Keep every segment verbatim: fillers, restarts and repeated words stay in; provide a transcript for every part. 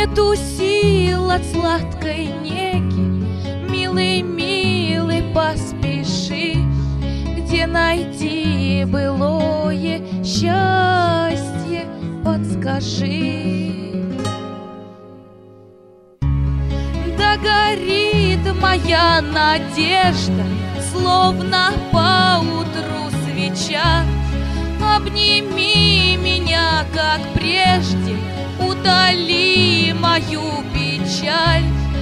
нету сил от сладкой неги. Милый, милый, поспеши, где найти былое счастье, подскажи. Да горит моя надежда, словно поутру свеча. Обними меня, как прежде, удали мою печаль.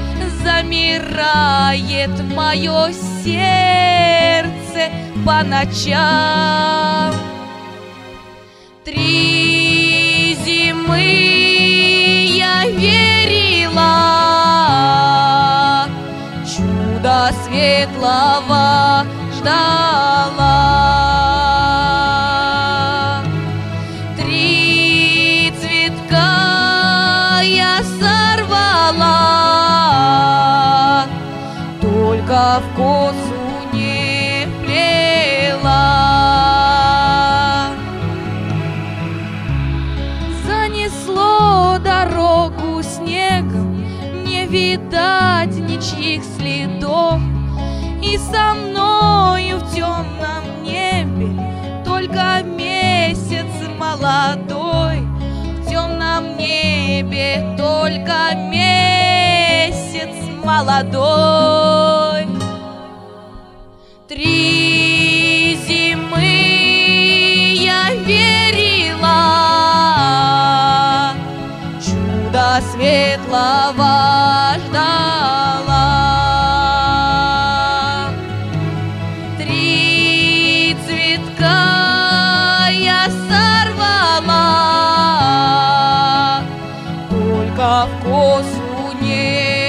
Замирает мое сердце по ночам. Три зимы я верила, чуда светлого ждала. Три цветка я сорвала, только в косу не вплела. Занесло дорогу снегом, не видать ничьих следов. И со мною в темном небе только месяц молодой. В темном небе только месяц молодой. Три зимы я верила, чуда светлого ждала. Три цветка я сорвала, только в косу не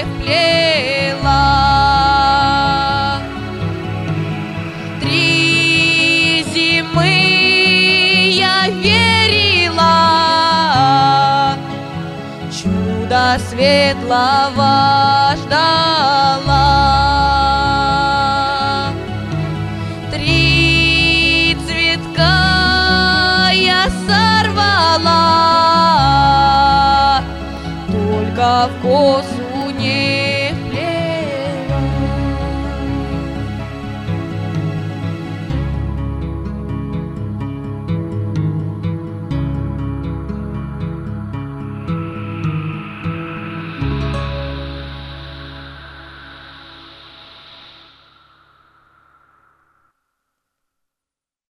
вплела. Три зимы я верила, чуда светлого ждала. Три цветка я сорвала, только в косу